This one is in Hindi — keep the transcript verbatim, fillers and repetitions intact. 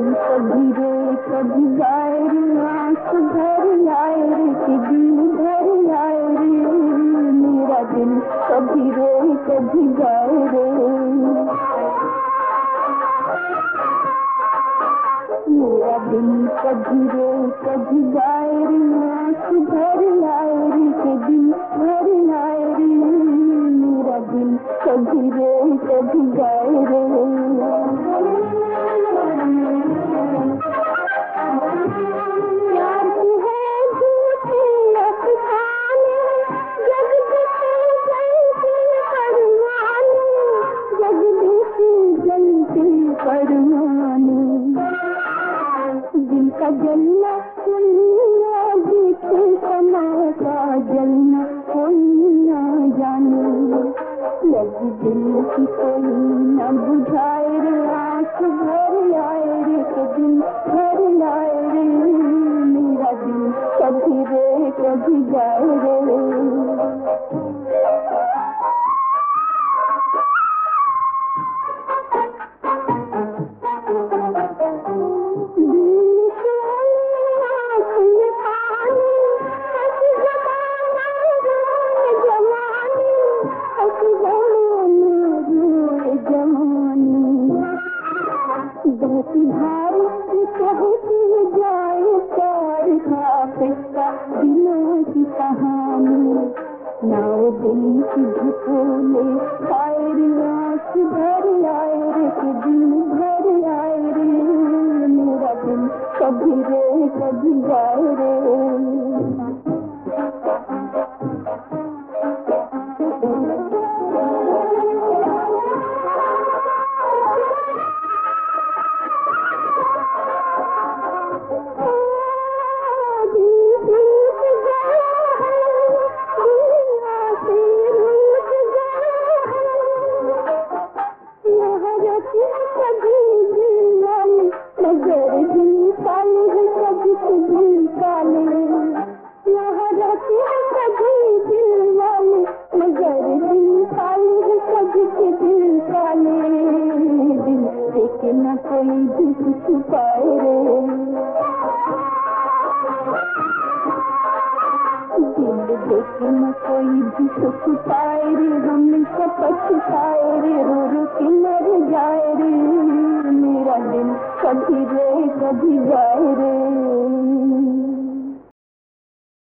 कभी रे कभी गाए रे, आंख भर आए रे कि दिल भर आए रे, मेरा दिल कभी रे कभी गाए रे। मेरा दिल कभी रे कभी गाए रे, आंख भर आए रे कि दिल भर आए रे, मेरा दिल कभी रे कभी गाए रे। प्यार की है झूठी अफसाने, जगदीशी जलती परवाने, जगदीशी जलती परवाने। दिल का जलना कोई ना देखे, समा का जलना कोई ना जाने, लगी दिल की कोई ना बुझाए रे, आंख भर आए रे कि दिल भर आए रे, मेरा दिल कभी रे कभी जाए रे। बहुत भारी कहती जाए प्यार का किस्सा, दिलों की कहानी, ना वो दिल की झकोले पाए रे, आंख भर आए रे कि दिल भर आए रे, मेरा दिल कभी रे कभी जाए रे। मगर दिल काले है कभी के दिल काले, यहाँ रहते हैं कभी दिल वाले, मगर दिल काले है कभी के दिल काले। दिल देखे न कोई दुख छुपाए रे, दिल देखे न कोई दुख छुपाए रे, हम सब पछताए रे, रो रो के मर जाए रे, मेरा दिल कभी रे कभी जाए रे।